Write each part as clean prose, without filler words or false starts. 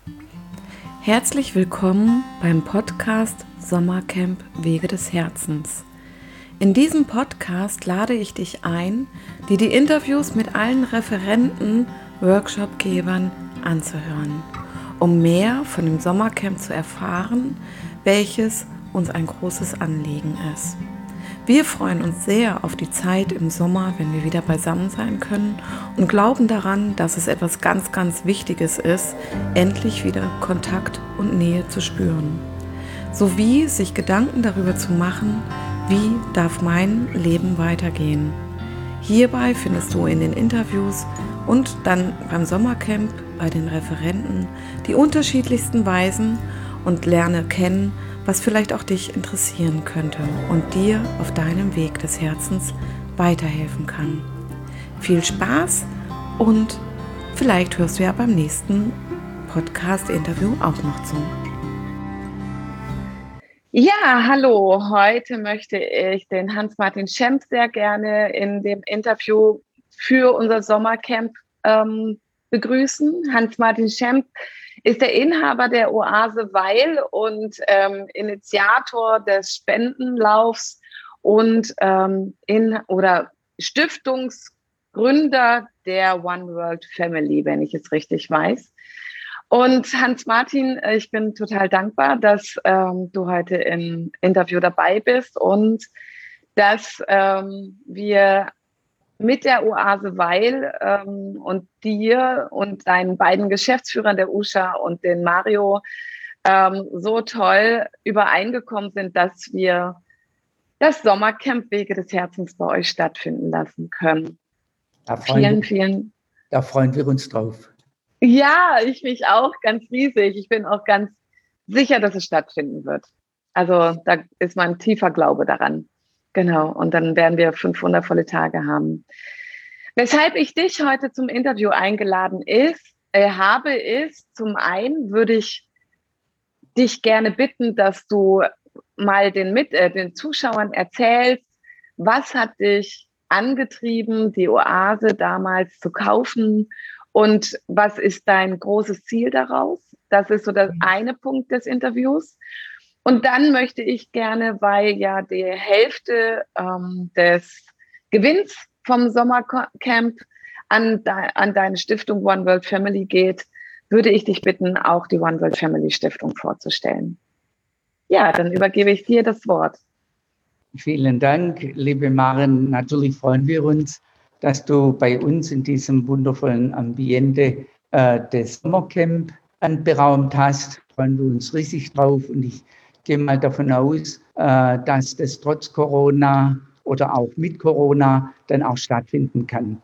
Herzlich willkommen beim Podcast Sommercamp Wege des Herzens. In diesem Podcast lade ich dich ein, dir die Interviews mit allen Referenten, Workshopgebern anzuhören, um mehr von dem Sommercamp zu erfahren, welches uns ein großes Anliegen ist. Wir freuen uns sehr auf die Zeit im Sommer, wenn wir wieder beisammen sein können und glauben daran, dass es etwas ganz, ganz Wichtiges ist, endlich wieder Kontakt und Nähe zu spüren. Sowie sich Gedanken darüber zu machen, wie darf mein Leben weitergehen. Hierbei findest du in den Interviews und dann beim Sommercamp bei den Referenten die unterschiedlichsten Weisen und lerne kennen, was vielleicht auch dich interessieren könnte und dir auf deinem Weg des Herzens weiterhelfen kann. Viel Spaß und vielleicht hörst du ja beim nächsten Podcast-Interview auch noch zu. Ja, hallo. Heute möchte ich den Hans-Martin Schemp sehr gerne in dem Interview für unser Sommercamp begrüßen. Hans-Martin Schemp ist der Inhaber der Oase Weil und Initiator des Spendenlaufs und Stiftungsgründer der One World Family, wenn ich es richtig weiß. Und Hans-Martin, ich bin total dankbar, dass du heute im Interview dabei bist und dass wir mit der Oase Weil und dir und deinen beiden Geschäftsführern, der Usha und den Mario, so toll übereingekommen sind, dass wir das Sommercamp Wege des Herzens bei euch stattfinden lassen können. Da freuen wir uns drauf. Ja, ich mich auch ganz riesig. Ich bin auch ganz sicher, dass es stattfinden wird. Also da ist mein tiefer Glaube daran. Genau, und dann werden wir 5 wundervolle Tage haben. Weshalb ich dich heute zum Interview eingeladen habe, ist, zum einen würde ich dich gerne bitten, dass du mal den Zuschauern erzählst, was hat dich angetrieben, die Oase damals zu kaufen und was ist dein großes Ziel daraus? Das ist so der eine Punkt des Interviews. Und dann möchte ich gerne, weil ja die Hälfte des Gewinns vom Sommercamp an deine Stiftung One World Family geht, würde ich dich bitten, auch die One World Family Stiftung vorzustellen. Ja, dann übergebe ich dir das Wort. Vielen Dank, liebe Maren. Natürlich freuen wir uns, dass du bei uns in diesem wundervollen Ambiente des Sommercamp anberaumt hast. Freuen wir uns riesig drauf und ich gehe mal davon aus, dass das trotz Corona oder auch mit Corona dann auch stattfinden kann.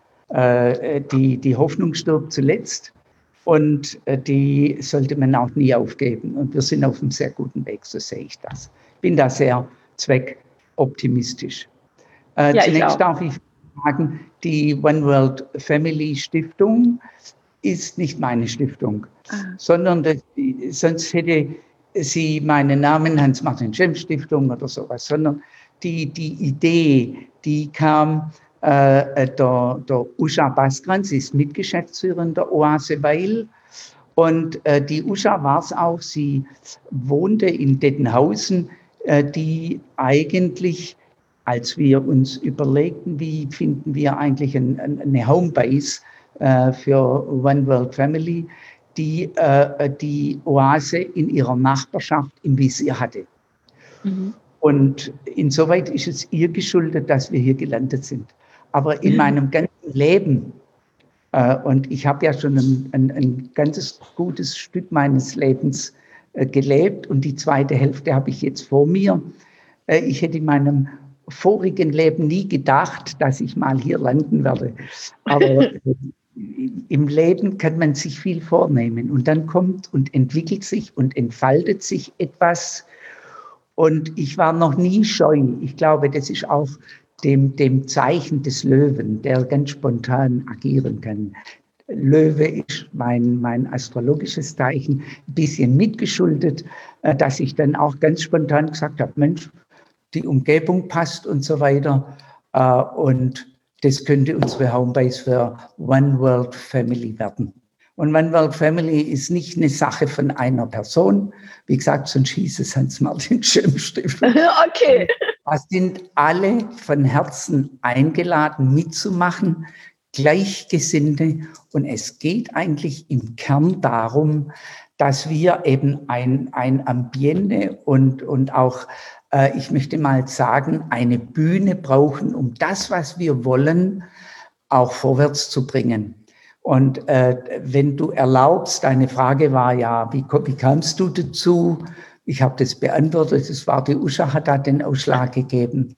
Die Hoffnung stirbt zuletzt und die sollte man auch nie aufgeben. Und wir sind auf einem sehr guten Weg, so sehe ich das. Bin da sehr zweckoptimistisch. Zunächst darf ich sagen, die One World Family Stiftung ist nicht meine Stiftung, sondern sonst hätte sie meinen Namen Hans-Martin Schemp Stiftung oder sowas, sondern die Idee, die kam der Usha Bastran, sie ist Mitgeschäftsführerin der Oase Weil und die Usha war es auch, sie wohnte in Dettenhausen, die eigentlich, als wir uns überlegten, wie finden wir eigentlich eine Homebase für One World Family, die Oase in ihrer Nachbarschaft im Visier hatte. Mhm. Und insoweit ist es ihr geschuldet, dass wir hier gelandet sind. Aber in meinem ganzen Leben, und ich habe ja schon ein ganzes gutes Stück meines Lebens gelebt und die zweite Hälfte habe ich jetzt vor mir. Ich hätte in meinem vorigen Leben nie gedacht, dass ich mal hier landen werde. Aber im Leben kann man sich viel vornehmen und dann kommt und entwickelt sich und entfaltet sich etwas. Und ich war noch nie scheu. Ich glaube, das ist auch dem Zeichen des Löwen, der ganz spontan agieren kann. Löwe ist mein astrologisches Zeichen, ein bisschen mitgeschuldet, dass ich dann auch ganz spontan gesagt habe, Mensch, die Umgebung passt und so weiter. Und das könnte unsere Homebase für One World Family werden. Und One World Family ist nicht eine Sache von einer Person. Wie gesagt, sonst hieß es Hans-Martin Schirmstiefel. Okay. Da sind alle von Herzen eingeladen, mitzumachen, Gleichgesinnte. Und es geht eigentlich im Kern darum, dass wir eben ein Ambiente und auch, ich möchte mal sagen, eine Bühne brauchen, um das, was wir wollen, auch vorwärts zu bringen. Und wenn du erlaubst, deine Frage war ja, wie kamst du dazu? Ich habe das beantwortet, es war die Usha, hat da den Ausschlag gegeben.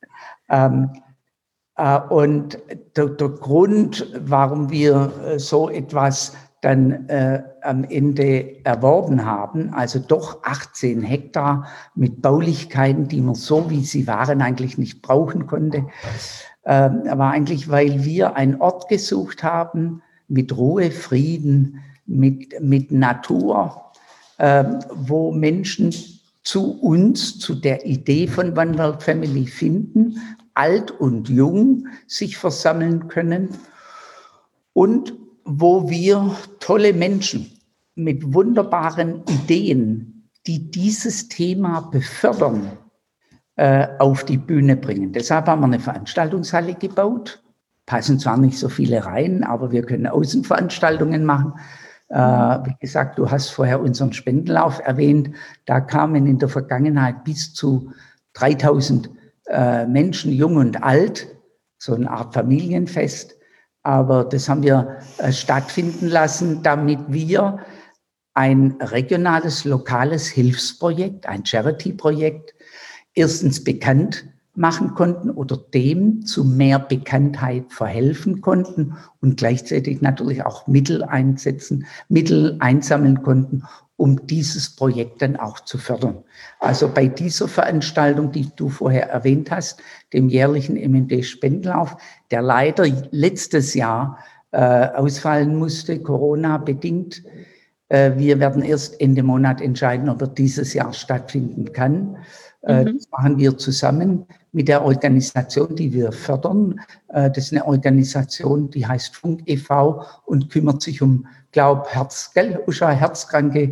Und der Grund, warum wir so etwas dann am Ende erworben haben, also doch 18 Hektar mit Baulichkeiten, die man so, wie sie waren, eigentlich nicht brauchen konnte, war eigentlich, weil wir einen Ort gesucht haben, mit Ruhe, Frieden, mit Natur, wo Menschen zu uns, zu der Idee von One World Family finden, alt und jung sich versammeln können und wo wir tolle Menschen mit wunderbaren Ideen, die dieses Thema befördern, auf die Bühne bringen. Deshalb haben wir eine Veranstaltungshalle gebaut. Passen zwar nicht so viele rein, aber wir können Außenveranstaltungen machen. Wie gesagt, du hast vorher unseren Spendenlauf erwähnt. Da kamen in der Vergangenheit bis zu 3000 Menschen, jung und alt, so eine Art Familienfest. Aber das haben wir stattfinden lassen, damit wir ein regionales, lokales Hilfsprojekt, ein Charity-Projekt, erstens bekannt machen konnten oder dem zu mehr Bekanntheit verhelfen konnten und gleichzeitig natürlich auch Mittel einsammeln konnten, um dieses Projekt dann auch zu fördern. Also bei dieser Veranstaltung, die du vorher erwähnt hast, dem jährlichen MND-Spendenlauf, der leider letztes Jahr ausfallen musste, Corona-bedingt. Wir werden erst Ende Monat entscheiden, ob er dieses Jahr stattfinden kann. Das machen wir zusammen mit der Organisation, die wir fördern. Das ist eine Organisation, die heißt Funk e.V. und kümmert sich um, herzkranke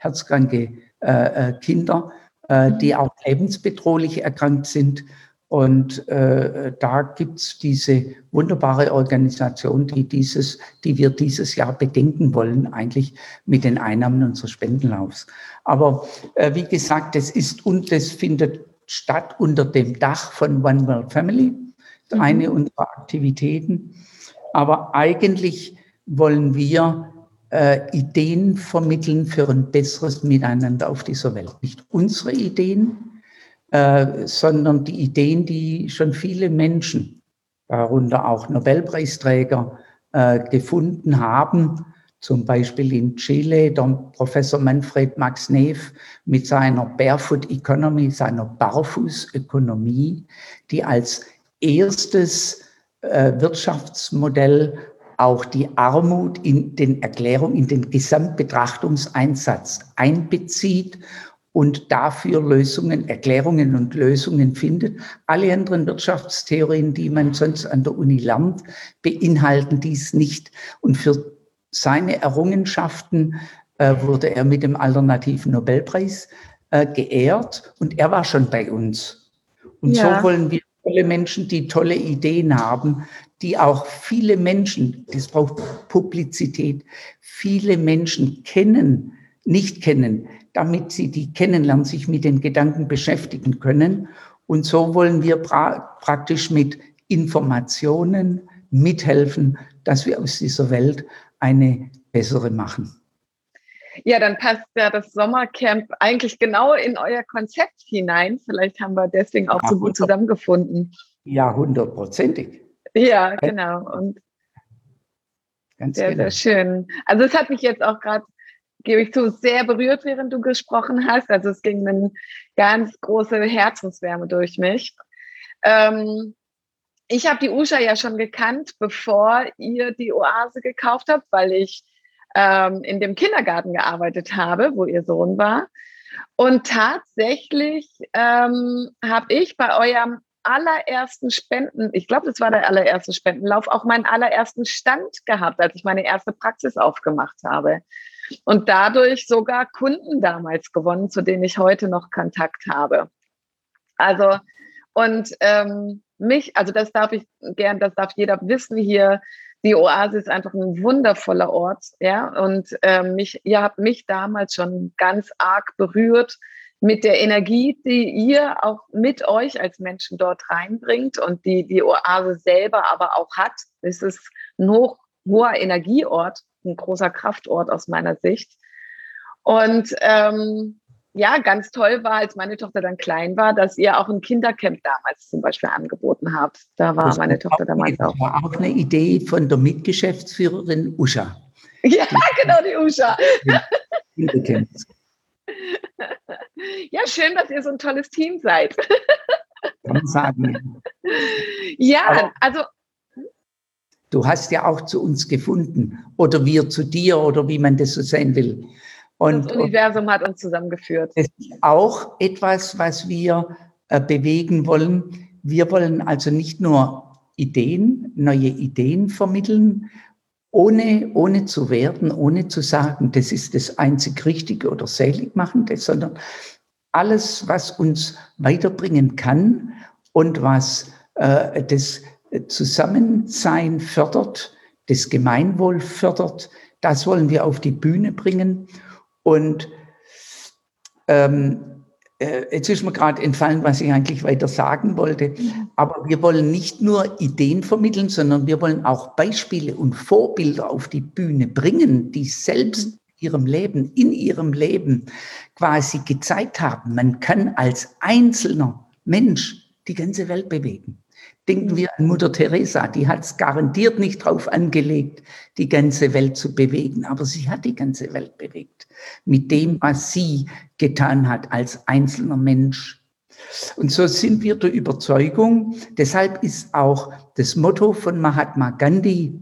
Kinder, die auch lebensbedrohlich erkrankt sind. Und da gibt es diese wunderbare Organisation, die wir dieses Jahr bedenken wollen, eigentlich mit den Einnahmen unseres Spendenlaufs. Aber wie gesagt, das findet statt unter dem Dach von One World Family, eine unserer Aktivitäten. Aber eigentlich wollen wir Ideen vermitteln für ein besseres Miteinander auf dieser Welt. Nicht unsere Ideen, sondern die Ideen, die schon viele Menschen, darunter auch Nobelpreisträger, gefunden haben. Zum Beispiel in Chile, der Professor Manfred Max Neef mit seiner Barefoot Economy, seiner Barfußökonomie, die als erstes Wirtschaftsmodell auch die Armut in den Gesamtbetrachtungseinsatz einbezieht und dafür Erklärungen und Lösungen findet. Alle anderen Wirtschaftstheorien, die man sonst an der Uni lernt, beinhalten dies nicht. Und für seine Errungenschaften wurde er mit dem alternativen Nobelpreis geehrt und er war schon bei uns. Und so wollen wir tolle Menschen, die tolle Ideen haben, die auch viele Menschen, das braucht Publizität, viele Menschen nicht kennen, damit sie die kennenlernen, sich mit den Gedanken beschäftigen können. Und so wollen wir praktisch mit Informationen mithelfen, dass wir aus dieser Welt eine bessere machen. Ja, dann passt ja das Sommercamp eigentlich genau in euer Konzept hinein. Vielleicht haben wir deswegen auch so gut zusammengefunden. Ja, 100%. Ja, genau. Und ganz sehr, sehr schön. Also es hat mich jetzt auch gerade, gebe ich zu, sehr berührt, während du gesprochen hast. Also es ging eine ganz große Herzenswärme durch mich. Ich habe die Usha ja schon gekannt, bevor ihr die Oase gekauft habt, weil ich in dem Kindergarten gearbeitet habe, wo ihr Sohn war. Und tatsächlich habe ich bei eurem allerersten ich glaube, das war der allererste Spendenlauf, auch meinen allerersten Stand gehabt, als ich meine erste Praxis aufgemacht habe. Und dadurch sogar Kunden damals gewonnen, zu denen ich heute noch Kontakt habe. Also, und also das darf jeder wissen hier. Die Oase ist einfach ein wundervoller Ort, ja. Und ihr habt mich damals schon ganz arg berührt mit der Energie, die ihr auch mit euch als Menschen dort reinbringt und die Oase selber aber auch hat. Es ist ein hoher Energieort, ein großer Kraftort aus meiner Sicht. Und ja, ganz toll war, als meine Tochter dann klein war, dass ihr auch ein Kindercamp damals zum Beispiel angeboten habt. Da war meine Tochter damals auch. Das war auch eine Idee von der Mitgeschäftsführerin Usha. Ja, genau, die Usha. Ja, schön, dass ihr so ein tolles Team seid. Kann man sagen. Ja, also. Du hast ja auch zu uns gefunden oder wir zu dir oder wie man das so sehen will. Und das Universum hat uns zusammengeführt. Das ist auch etwas, was wir bewegen wollen. Wir wollen also nicht nur neue Ideen vermitteln, ohne zu werten, ohne zu sagen, das ist das einzig Richtige oder Seligmachende, sondern alles, was uns weiterbringen kann und was das Zusammensein fördert, das Gemeinwohl fördert, das wollen wir auf die Bühne bringen. Und jetzt ist mir gerade entfallen, was ich eigentlich weiter sagen wollte. Aber wir wollen nicht nur Ideen vermitteln, sondern wir wollen auch Beispiele und Vorbilder auf die Bühne bringen, die selbst in ihrem Leben quasi gezeigt haben, man kann als einzelner Mensch die ganze Welt bewegen. Denken wir an Mutter Teresa, die hat es garantiert nicht drauf angelegt, die ganze Welt zu bewegen, aber sie hat die ganze Welt bewegt mit dem, was sie getan hat als einzelner Mensch. Und so sind wir der Überzeugung, deshalb ist auch das Motto von Mahatma Gandhi,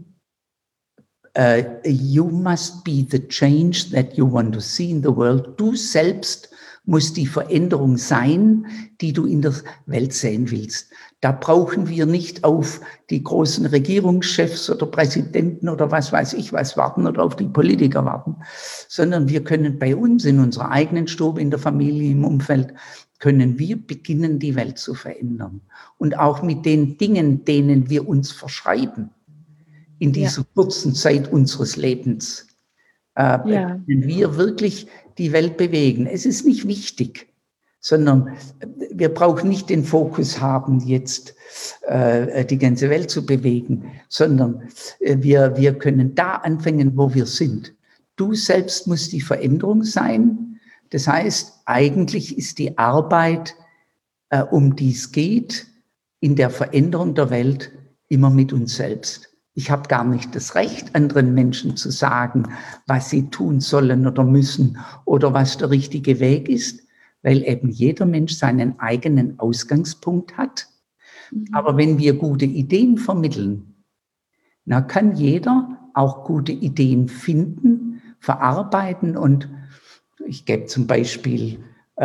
you must be the change that you want to see in the world. Du selbst musst die Veränderung sein, die du in der Welt sehen willst. Da brauchen wir nicht auf die großen Regierungschefs oder Präsidenten oder was weiß ich was warten oder auf die Politiker warten, sondern wir können bei uns in unserer eigenen Stube, in der Familie, im Umfeld, können wir beginnen, die Welt zu verändern. Und auch mit den Dingen, denen wir uns verschreiben, in dieser kurzen Zeit unseres Lebens, können wir wirklich die Welt bewegen. Es ist nicht wichtig, sondern wir brauchen nicht den Fokus haben, jetzt die ganze Welt zu bewegen, sondern wir können da anfangen, wo wir sind. Du selbst musst die Veränderung sein. Das heißt, eigentlich ist die Arbeit, um die es geht, in der Veränderung der Welt immer mit uns selbst. Ich habe gar nicht das Recht, anderen Menschen zu sagen, was sie tun sollen oder müssen oder was der richtige Weg ist, weil eben jeder Mensch seinen eigenen Ausgangspunkt hat. Aber wenn wir gute Ideen vermitteln, dann kann jeder auch gute Ideen finden, verarbeiten. Und ich gebe zum Beispiel,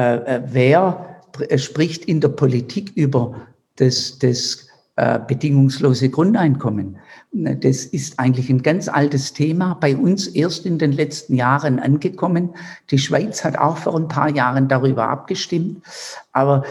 wer spricht in der Politik über das bedingungslose Grundeinkommen? Das ist eigentlich ein ganz altes Thema, bei uns erst in den letzten Jahren angekommen. Die Schweiz hat auch vor ein paar Jahren darüber abgestimmt. Aber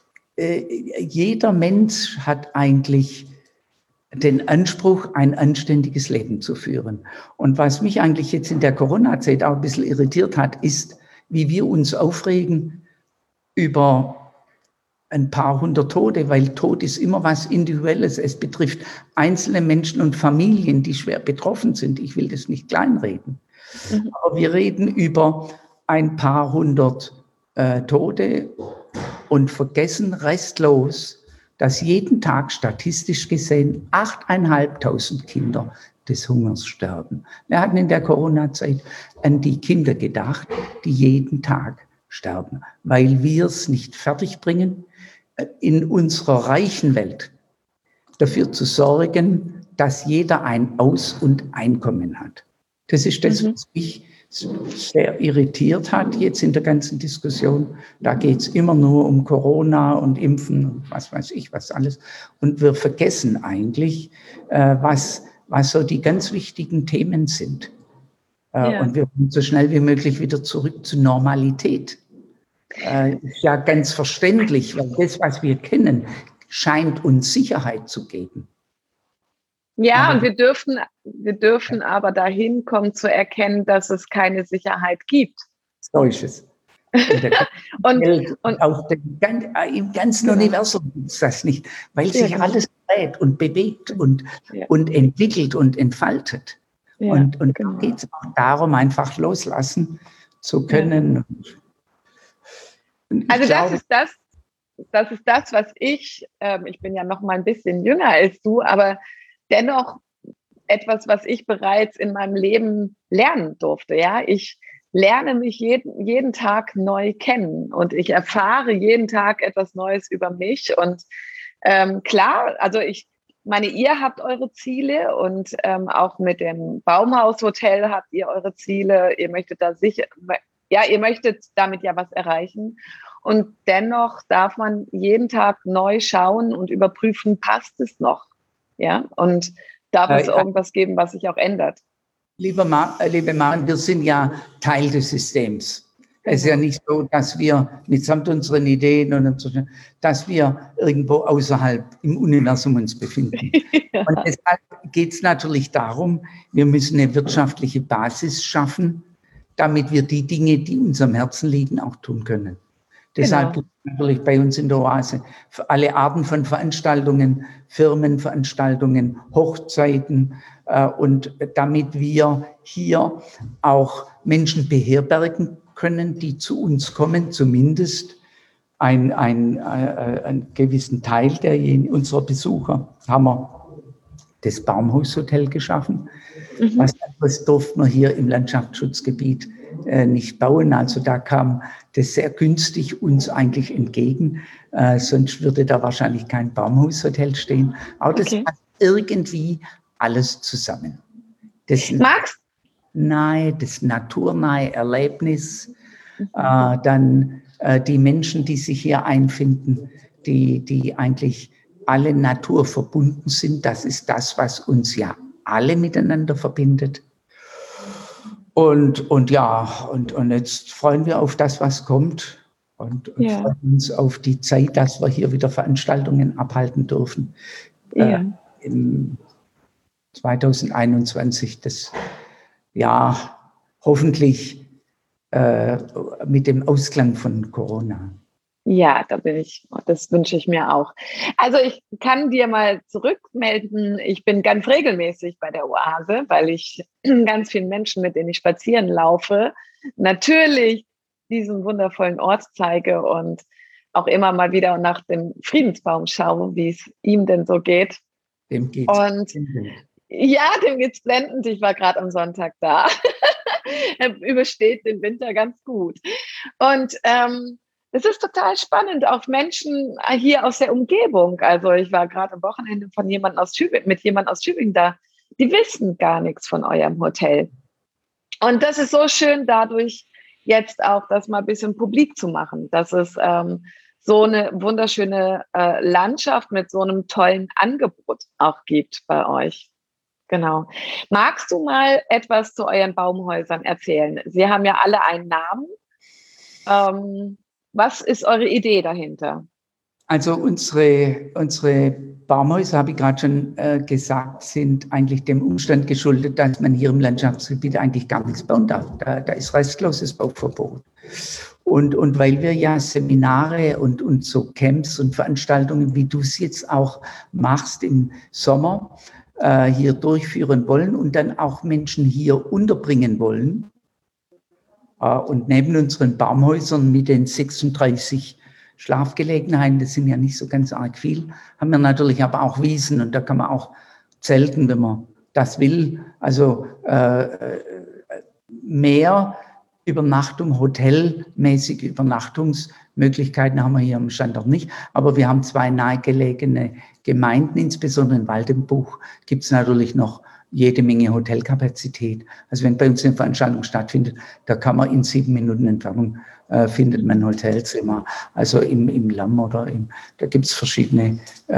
jeder Mensch hat eigentlich den Anspruch, ein anständiges Leben zu führen. Und was mich eigentlich jetzt in der Corona-Zeit auch ein bisschen irritiert hat, ist, wie wir uns aufregen über ein paar hundert Tote, weil Tod ist immer was Individuelles. Es betrifft einzelne Menschen und Familien, die schwer betroffen sind. Ich will das nicht kleinreden. Aber wir reden über ein paar hundert Tote und vergessen restlos, dass jeden Tag statistisch gesehen 8.500 Kinder des Hungers sterben. Wir hatten in der Corona-Zeit an die Kinder gedacht, die jeden Tag sterben, weil wir es nicht fertigbringen, in unserer reichen Welt dafür zu sorgen, dass jeder ein Aus- und Einkommen hat. Das ist das, was mich sehr irritiert hat jetzt in der ganzen Diskussion. Da geht es immer nur um Corona und Impfen und was weiß ich, was alles. Und wir vergessen eigentlich, was so die ganz wichtigen Themen sind. Und wir wollen so schnell wie möglich wieder zurück zur Normalität. Ist ja ganz verständlich, weil das, was wir kennen, scheint uns Sicherheit zu geben. Ja, aber und wir dürfen aber dahin kommen zu erkennen, dass es keine Sicherheit gibt. So ist es. Und auch im ganzen Universum gibt es das nicht, weil sich alles dreht und bewegt und entwickelt und entfaltet. Ja, und da geht es auch darum, einfach loslassen zu können. Also das ist das, was ich bin ja noch mal ein bisschen jünger als du, aber dennoch etwas, was ich bereits in meinem Leben lernen durfte. Ja, ich lerne mich jeden Tag neu kennen und ich erfahre jeden Tag etwas Neues über mich. Und klar, also ihr habt eure Ziele und auch mit dem Baumhaushotel habt ihr eure Ziele. Ihr möchtet ihr möchtet damit ja was erreichen. Und dennoch darf man jeden Tag neu schauen und überprüfen, passt es noch? Ja, und darf es irgendwas geben, was sich auch ändert? Liebe Maren, wir sind ja Teil des Systems. Es ist ja nicht so, dass wir mitsamt unseren Ideen dass wir irgendwo außerhalb im Universum uns befinden. Ja. Und deshalb geht es natürlich darum, wir müssen eine wirtschaftliche Basis schaffen, damit wir die Dinge, die uns am Herzen liegen, auch tun können. Deshalb gibt es natürlich bei uns in der Oase für alle Arten von Veranstaltungen, Firmenveranstaltungen, Hochzeiten und damit wir hier auch Menschen beherbergen können, die zu uns kommen, zumindest einen gewissen Teil unserer Besucher, haben wir das Baumhaushotel geschaffen. Was anderes durften wir hier im Landschaftsschutzgebiet nicht bauen. Also da kam das sehr günstig uns eigentlich entgegen. Sonst würde da wahrscheinlich kein Baumhaushotel stehen. Aber das passt irgendwie alles zusammen. Das naturnahe Erlebnis, dann die Menschen, die sich hier einfinden, die eigentlich alle Natur verbunden sind. Das ist das, was uns ja alle miteinander verbindet. Und jetzt freuen wir auf das, was kommt und freuen uns auf die Zeit, dass wir hier wieder Veranstaltungen abhalten dürfen. Im 2021, das Jahr hoffentlich mit dem Ausklang von Corona. Ja, das wünsche ich mir auch. Also ich kann dir mal zurückmelden, ich bin ganz regelmäßig bei der Oase, weil ich ganz vielen Menschen, mit denen ich spazieren laufe, natürlich diesen wundervollen Ort zeige und auch immer mal wieder nach dem Friedensbaum schaue, wie es ihm denn so geht. Dem geht's. Und ja, dem geht's blendend. Ich war gerade am Sonntag da. Er übersteht den Winter ganz gut. Und es ist total spannend, auch Menschen hier aus der Umgebung. Also ich war gerade am Wochenende mit jemandem aus Tübingen da. Die wissen gar nichts von eurem Hotel. Und das ist so schön, dadurch jetzt auch das mal ein bisschen publik zu machen, dass es so eine wunderschöne Landschaft mit so einem tollen Angebot auch gibt bei euch. Genau. Magst du mal etwas zu euren Baumhäusern erzählen? Sie haben ja alle einen Namen. Was ist eure Idee dahinter? Also unsere Baumhäuser, habe ich gerade schon gesagt, sind eigentlich dem Umstand geschuldet, dass man hier im Landschaftsgebiet eigentlich gar nichts bauen darf. Da ist restloses Bauverbot. Und weil wir ja Seminare und so Camps und Veranstaltungen, wie du es jetzt auch machst im Sommer, hier durchführen wollen und dann auch Menschen hier unterbringen wollen. Und neben unseren Baumhäusern mit den 36 Schlafgelegenheiten, das sind ja nicht so ganz arg viel, haben wir natürlich aber auch Wiesen und da kann man auch zelten, wenn man das will. Also mehr Übernachtung, hotelmäßige Übernachtungsmöglichkeiten haben wir hier am Standort nicht. Aber wir haben 2 nahegelegene Gemeinden, insbesondere in Waldenbuch gibt es natürlich noch jede Menge Hotelkapazität. Also wenn bei uns eine Veranstaltung stattfindet, da kann man in 7 Minuten Entfernung findet man ein Hotelzimmer. Also im Lamm oder da gibt es verschiedene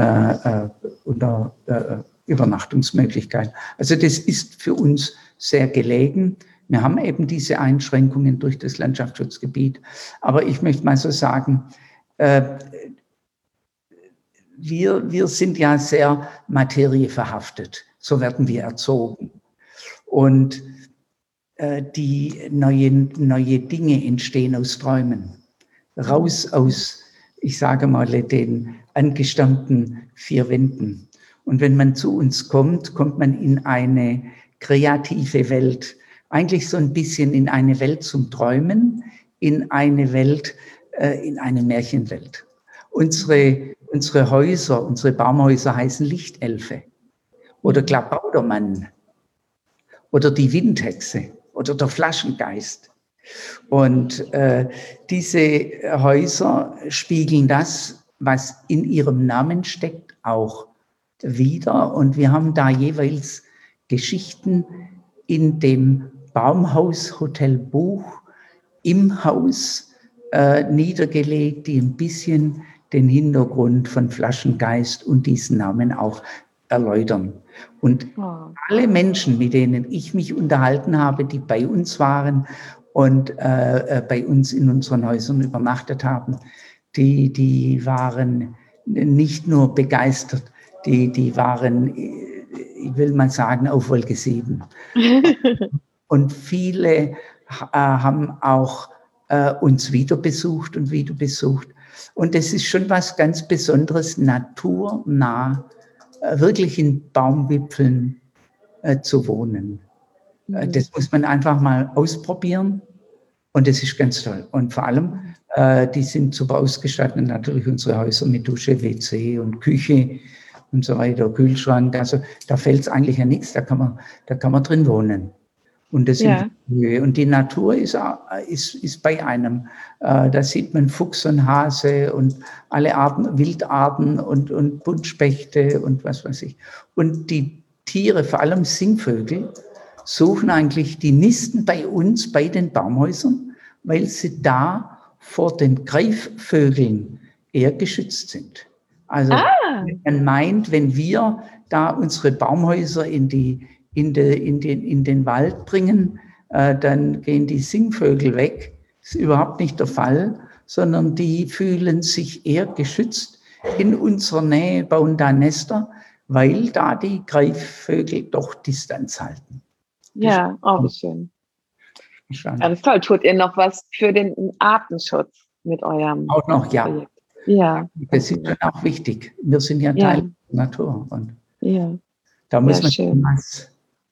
Übernachtungsmöglichkeiten. Also das ist für uns sehr gelegen. Wir haben eben diese Einschränkungen durch das Landschaftsschutzgebiet. Aber ich möchte mal so sagen, wir sind ja sehr materieverhaftet. So werden wir erzogen. Und die neue Dinge entstehen aus Träumen. Raus aus, ich sage mal, den angestammten 4 Wänden. Und wenn man zu uns kommt, kommt man in eine kreative Welt. Eigentlich so ein bisschen in eine Welt zum Träumen, in eine Welt, in eine Märchenwelt. Unsere Häuser, unsere Baumhäuser heißen Lichtelfe oder Klabautermann oder die Windhexe oder der Flaschengeist. Und diese Häuser spiegeln das, was in ihrem Namen steckt, auch wider. Und wir haben da jeweils Geschichten in dem Baumhaus-Hotel-Buch im Haus niedergelegt, die ein bisschen den Hintergrund von Flaschengeist und diesen Namen auch erläutern. Und alle Menschen, mit denen ich mich unterhalten habe, die bei uns waren und bei uns in unseren Häusern übernachtet haben, die waren nicht nur begeistert, die waren, ich will mal sagen, auf Wolke 7. Und viele haben auch uns wieder besucht. Und es ist schon was ganz Besonderes, naturnah, wirklich in Baumwipfeln zu wohnen. Das muss man einfach mal ausprobieren und das ist ganz toll. Und vor allem, die sind super ausgestattet, natürlich unsere Häuser mit Dusche, WC und Küche und so weiter, Kühlschrank. Also da fällt es eigentlich ja nichts, da kann man drin wohnen. Und das in Höhe. Und die Natur ist bei einem. Da sieht man Fuchs und Hase und alle Arten, Wildarten und Buntspechte und was weiß ich. Und die Tiere, vor allem Singvögel, suchen eigentlich die Nisten bei uns, bei den Baumhäusern, weil sie da vor den Greifvögeln eher geschützt sind. Also man meint, wenn wir da unsere Baumhäuser in den Wald bringen, dann gehen die Singvögel weg. Das ist überhaupt nicht der Fall, sondern die fühlen sich eher geschützt in unserer Nähe, bauen da Nester, weil da die Greifvögel doch Distanz halten. Ja, auch schön. Ganz toll. Tut ihr noch was für den Artenschutz mit eurem Auch noch, ja. Projekt? Ja. Das ist dann auch wichtig. Wir sind ja Teil der Natur. Und da muss man was.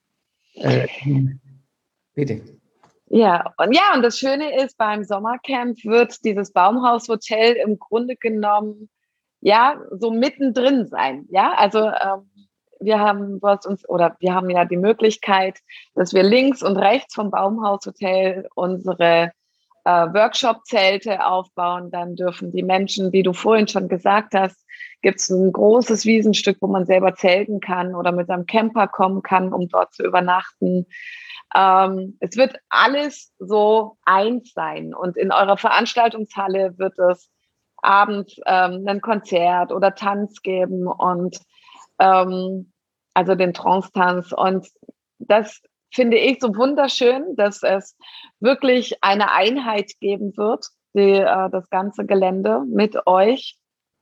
Bitte. Ja, und das Schöne ist, beim Sommercamp wird dieses Baumhaus-Hotel im Grunde genommen so mittendrin sein. Ja, also wir haben ja die Möglichkeit, dass wir links und rechts vom Baumhaus-Hotel unsere Workshop-Zelte aufbauen. Dann dürfen die Menschen, wie du vorhin schon gesagt hast, gibt es ein großes Wiesenstück, wo man selber zelten kann oder mit seinem Camper kommen kann, um dort zu übernachten. Es wird alles so eins sein. Und in eurer Veranstaltungshalle wird es abends ein Konzert oder Tanz geben und also den Trance-Tanz. Und das finde ich so wunderschön, dass es wirklich eine Einheit geben wird, das ganze Gelände mit euch.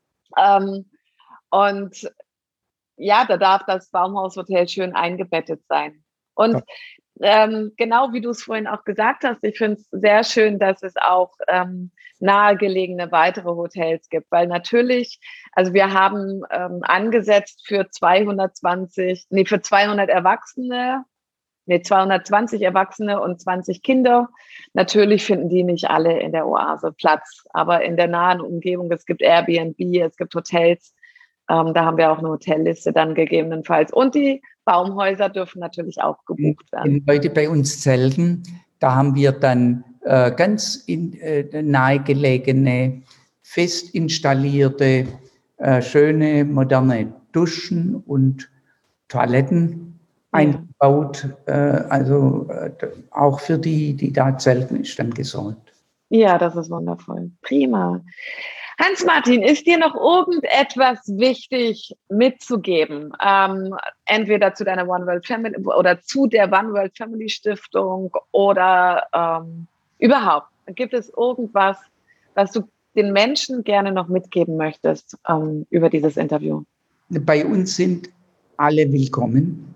Und ja, da darf das Baumhaus-Hotel schön eingebettet sein. Und genau wie du es vorhin auch gesagt hast, ich finde es sehr schön, dass es auch nahegelegene weitere Hotels gibt, weil natürlich, also wir haben angesetzt für 220 Erwachsene und 20 Kinder. Natürlich finden die nicht alle in der Oase Platz, aber in der nahen Umgebung, es gibt Airbnb, es gibt Hotels, da haben wir auch eine Hotelliste dann gegebenenfalls. Und die Baumhäuser dürfen natürlich auch gebucht werden. Heute bei uns zelten, da haben wir dann ganz nahegelegene, fest installierte, schöne, moderne Duschen und Toiletten eingebaut, auch für die da zelten ist dann gesorgt. Ja, das ist wundervoll. Prima. Hans-Martin, ist dir noch irgendetwas wichtig mitzugeben? Entweder zu deiner One World Family oder zu der One World Family Stiftung oder überhaupt. Gibt es irgendwas, was du den Menschen gerne noch mitgeben möchtest über dieses Interview? Bei uns sind alle willkommen.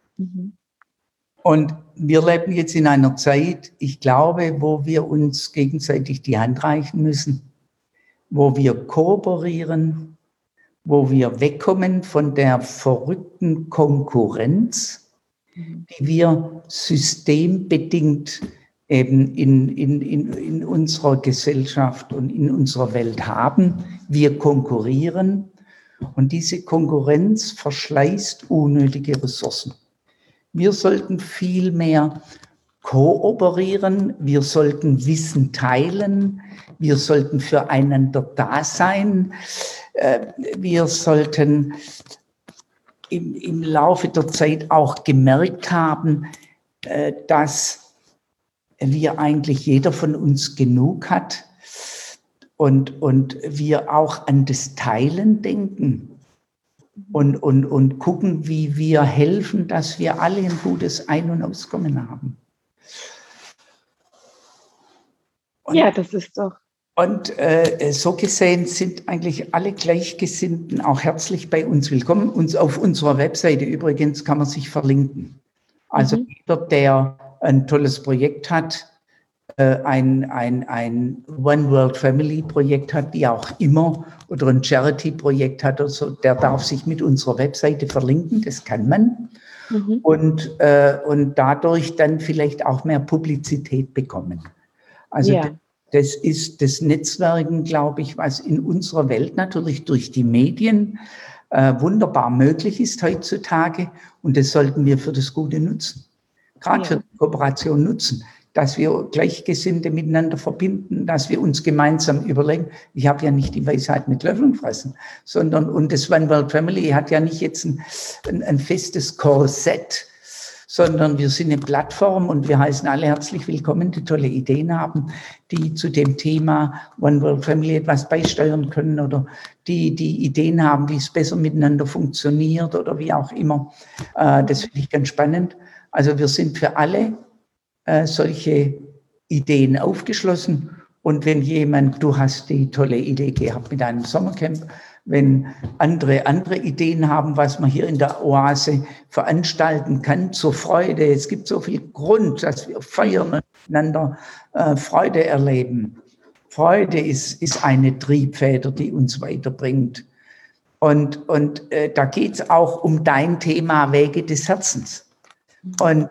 Und wir leben jetzt in einer Zeit, ich glaube, wo wir uns gegenseitig die Hand reichen müssen, wo wir kooperieren, wo wir wegkommen von der verrückten Konkurrenz, die wir systembedingt eben in unserer Gesellschaft und in unserer Welt haben. Wir konkurrieren und diese Konkurrenz verschleißt unnötige Ressourcen. Wir sollten viel mehr kooperieren, wir sollten Wissen teilen, wir sollten füreinander da sein, wir sollten im Laufe der Zeit auch gemerkt haben, dass wir eigentlich jeder von uns genug hat und wir auch an das Teilen denken. Und gucken, wie wir helfen, dass wir alle ein gutes Ein- und Auskommen haben. Ja, das ist doch. Und so gesehen sind eigentlich alle Gleichgesinnten auch herzlich bei uns willkommen. Uns auf unserer Webseite übrigens kann man sich verlinken. Also jeder, der ein tolles Projekt hat, ein One World Family Projekt hat, wie auch immer, oder ein Charity-Projekt hat oder so, der darf sich mit unserer Webseite verlinken, das kann man. Und dadurch dann vielleicht auch mehr Publizität bekommen. Also das ist das Netzwerken, glaube ich, was in unserer Welt natürlich durch die Medien wunderbar möglich ist heutzutage. Und das sollten wir für das Gute nutzen. Gerade für die Kooperation nutzen. Dass wir Gleichgesinnte miteinander verbinden, dass wir uns gemeinsam überlegen. Ich habe ja nicht die Weisheit mit Löffeln fressen, sondern, und das One World Family hat ja nicht jetzt ein festes Korsett, sondern wir sind eine Plattform und wir heißen alle herzlich willkommen, die tolle Ideen haben, die zu dem Thema One World Family etwas beisteuern können oder die Ideen haben, wie es besser miteinander funktioniert oder wie auch immer. Das finde ich ganz spannend. Also wir sind für alle solche Ideen aufgeschlossen. Und wenn jemand, du hast die tolle Idee gehabt mit einem Sommercamp, wenn andere Ideen haben, was man hier in der Oase veranstalten kann, zur Freude. Es gibt so viel Grund, dass wir feiern und miteinander Freude erleben. Freude ist eine Triebfeder, die uns weiterbringt. Und da geht es auch um dein Thema Wege des Herzens. Und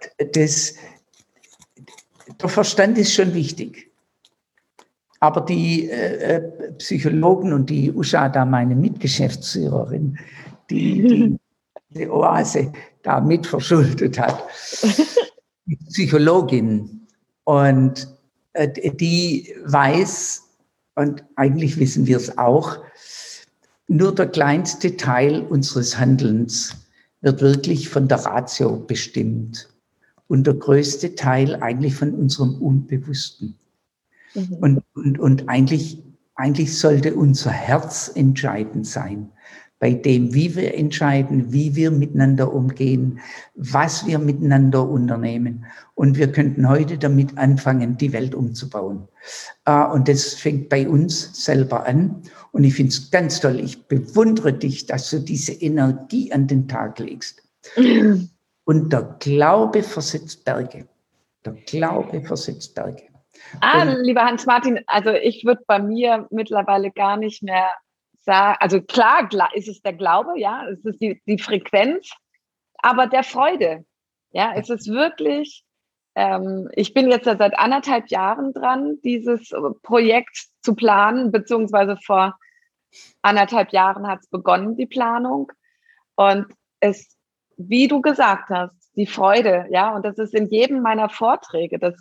der Verstand ist schon wichtig. Aber die Psychologen und die Usha, da meine Mitgeschäftsführerin, die Oase da mit verschuldet hat, die Psychologin, und die weiß, und eigentlich wissen wir es auch, nur der kleinste Teil unseres Handelns wird wirklich von der Ratio bestimmt. Und der größte Teil eigentlich von unserem Unbewussten. Und eigentlich sollte unser Herz entscheidend sein, bei dem, wie wir entscheiden, wie wir miteinander umgehen, was wir miteinander unternehmen. Und wir könnten heute damit anfangen, die Welt umzubauen. Und das fängt bei uns selber an. Und ich finde es ganz toll. Ich bewundere dich, dass du diese Energie an den Tag legst. Und der Glaube versetzt Berge. Der Glaube versetzt Berge. Lieber Hans-Martin, also ich würde bei mir mittlerweile gar nicht mehr sagen, also klar ist es der Glaube, ja, es ist die Frequenz, aber der Freude. Ja, es ist wirklich, ich bin jetzt ja seit 1,5 Jahren dran, dieses Projekt zu planen, beziehungsweise vor 1,5 Jahren hat es begonnen, die Planung. Und es, wie du gesagt hast, die Freude, ja, und das ist in jedem meiner Vorträge der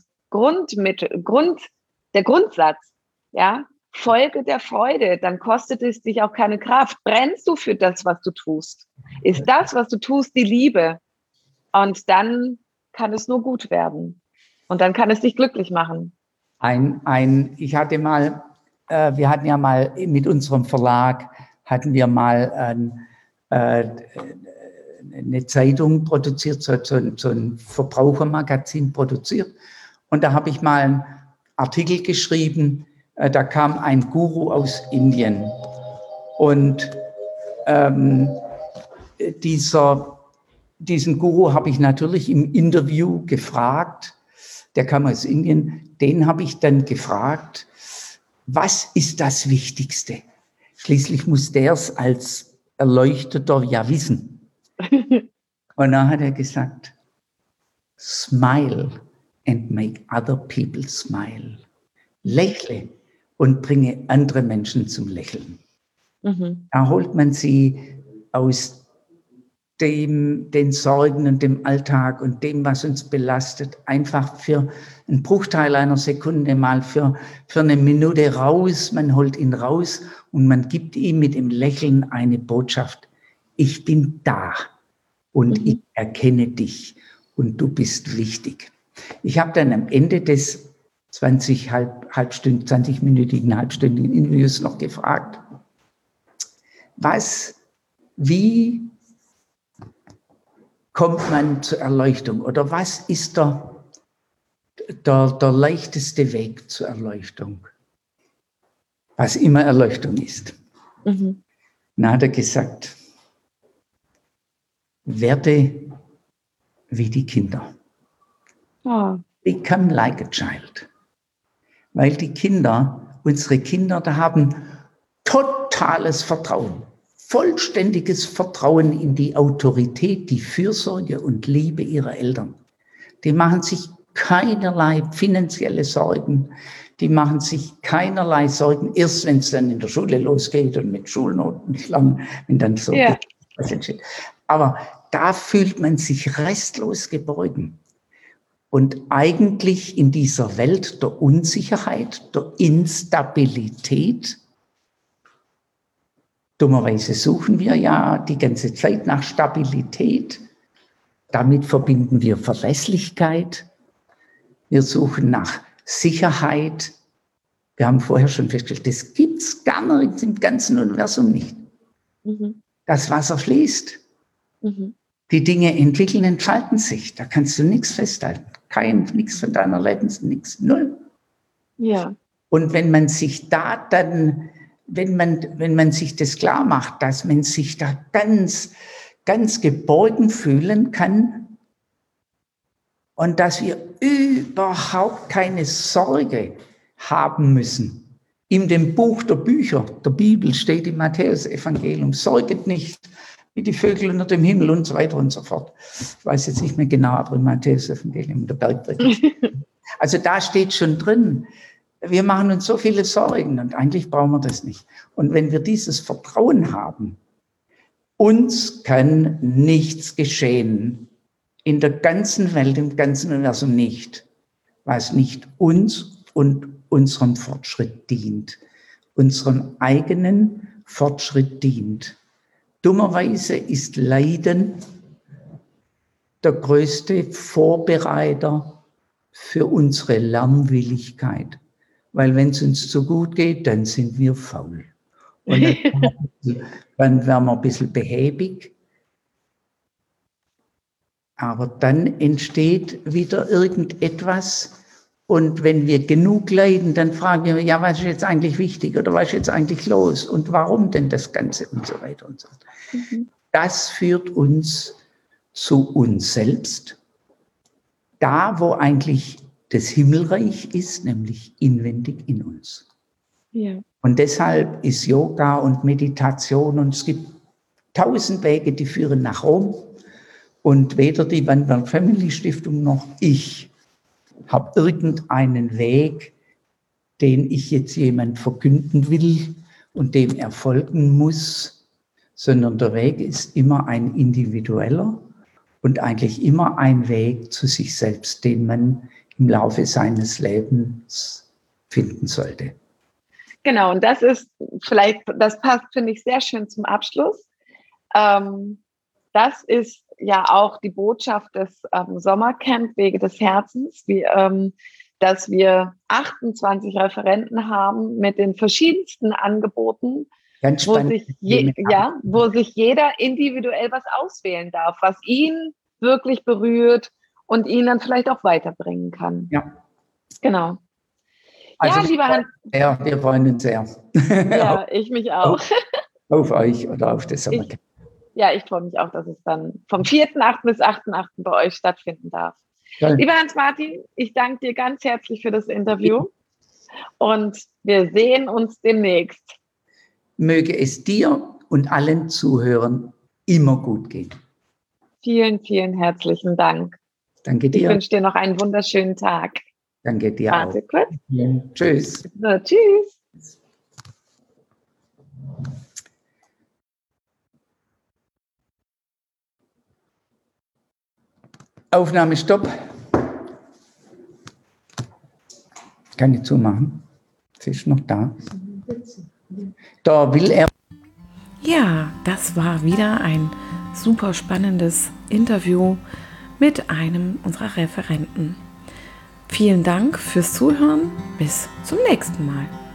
Grundsatz, ja, Folge der Freude, dann kostet es dich auch keine Kraft. Brennst du für das, was du tust? Ist das, was du tust, die Liebe? Und dann kann es nur gut werden. Und dann kann es dich glücklich machen. Ich hatte mal, wir hatten ja mal mit unserem Verlag, hatten wir mal eine Zeitung produziert, so ein Verbrauchermagazin produziert. Und da habe ich mal einen Artikel geschrieben, da kam ein Guru aus Indien. Und diesen Guru habe ich natürlich im Interview gefragt, der kam aus Indien, den habe ich dann gefragt, was ist das Wichtigste? Schließlich muss der es als Erleuchteter ja wissen. Und dann hat er gesagt, smile and make other people smile. Lächle und bringe andere Menschen zum Lächeln. Da holt man sie aus den Sorgen und dem Alltag und dem, was uns belastet, einfach für einen Bruchteil einer Sekunde mal für eine Minute raus. Man holt ihn raus und man gibt ihm mit dem Lächeln eine Botschaft. Ich bin da und ich erkenne dich und du bist wichtig. Ich habe dann am Ende des 20-minütigen, halbstündigen Interviews noch gefragt, wie kommt man zur Erleuchtung oder was ist der leichteste Weg zur Erleuchtung? Was immer Erleuchtung ist. Dann hat er gesagt, werde wie die Kinder. Oh. Become like a child. Weil die Kinder, unsere Kinder, da haben totales Vertrauen. Vollständiges Vertrauen in die Autorität, die Fürsorge und Liebe ihrer Eltern. Die machen sich keinerlei finanzielle Sorgen, die machen sich keinerlei Sorgen, erst wenn es dann in der Schule losgeht und mit Schulnoten lernen, wenn dann so was entsteht. Aber da fühlt man sich restlos geborgen. Und eigentlich in dieser Welt der Unsicherheit, der Instabilität, dummerweise suchen wir ja die ganze Zeit nach Stabilität. Damit verbinden wir Verlässlichkeit. Wir suchen nach Sicherheit. Wir haben vorher schon festgestellt, das gibt es gar nicht im ganzen Universum nicht. Das Wasser fließt. Die Dinge entwickeln, entfalten sich. Da kannst du nichts festhalten. Nichts von deiner Lebens, nichts, null. Ja. Und wenn man sich da dann wenn man sich das klar macht, dass man sich da ganz, ganz geborgen fühlen kann und dass wir überhaupt keine Sorge haben müssen. In dem Buch der Bücher, der Bibel steht im Matthäus-Evangelium, sorget nicht wie die Vögel unter dem Himmel und so weiter und so fort. Ich weiß jetzt nicht mehr genau, aber im Matthäus-Evangelium, der Bergpredigt. Also da steht schon drin, wir machen uns so viele Sorgen und eigentlich brauchen wir das nicht. Und wenn wir dieses Vertrauen haben, uns kann nichts geschehen, in der ganzen Welt, im ganzen Universum nicht, was nicht uns und unserem Fortschritt dient, unserem eigenen Fortschritt dient. Dummerweise ist Leiden der größte Vorbereiter für unsere Lernwilligkeit. Weil wenn es uns zu gut geht, dann sind wir faul. Und dann werden wir ein bisschen behäbig. Aber dann entsteht wieder irgendetwas. Und wenn wir genug leiden, dann fragen wir, ja, was ist jetzt eigentlich wichtig oder was ist jetzt eigentlich los? Und warum denn das Ganze und so weiter und so fort. Das führt uns zu uns selbst. Da, wo eigentlich das Himmelreich ist, nämlich inwendig in uns. Ja. Und deshalb ist Yoga und Meditation, und es gibt 1000 Wege, die führen nach Rom. Und weder die Wandberg Family Stiftung noch ich habe irgendeinen Weg, den ich jetzt jemand verkünden will und dem er folgen muss, sondern der Weg ist immer ein individueller und eigentlich immer ein Weg zu sich selbst, den man im Laufe seines Lebens finden sollte. Genau, und das ist vielleicht, das passt, finde ich, sehr schön zum Abschluss. Das ist ja auch die Botschaft des Sommercamp Wege des Herzens, dass wir 28 Referenten haben mit den verschiedensten Angeboten, Ganz wo spannend. wo sich jeder individuell was auswählen darf, was ihn wirklich berührt und ihn dann vielleicht auch weiterbringen kann. Ja. Genau. Also ja, lieber Hans. Wir freuen uns sehr. Ja, ich mich auch. Auf euch oder auf das Sommercamp. Ich freue mich auch, dass es dann vom 4.8. bis 8.8. bei euch stattfinden darf. Toll. Lieber Hans-Martin, ich danke dir ganz herzlich für das Interview und wir sehen uns demnächst. Möge es dir und allen Zuhörern immer gut gehen. Vielen, vielen herzlichen Dank. Danke dir. Ich wünsche dir noch einen wunderschönen Tag. Danke dir Warte auch. kurz. Tschüss. So, tschüss. Aufnahme stopp. Kann ich zumachen? Sie ist noch da. Da will er. Ja, das war wieder ein super spannendes Interview mit einem unserer Referenten. Vielen Dank fürs Zuhören. Bis zum nächsten Mal.